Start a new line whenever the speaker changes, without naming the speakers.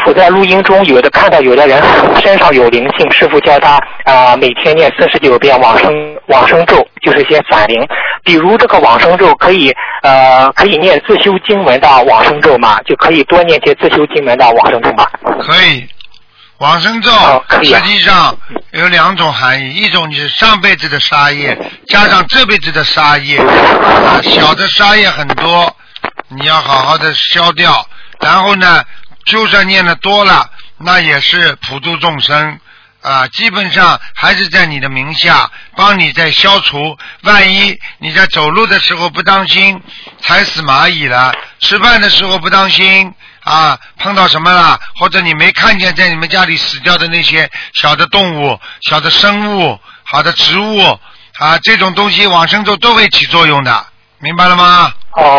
傅在录音中看到有的人身上有灵性，师傅叫他每天念49遍往生咒，就是一些散灵。比如这个往生咒可以念自修经文的往生咒吗？就可以多念些自修经文的往生咒吗？
可以。往生咒实际上有2种含义，一种是上辈子的杀业加上这辈子的杀业小的杀业很多，你要好好的消掉，然后呢就算念的多了，那也是普度众生基本上还是在你的名下帮你在消除，万一你在走路的时候不当心踩死蚂蚁了，吃饭的时候不当心碰到什么了，或者你没看见在你们家里死掉的那些小的动物、小的生物、好的植物这种东西往生咒都会起作用的，明白了吗？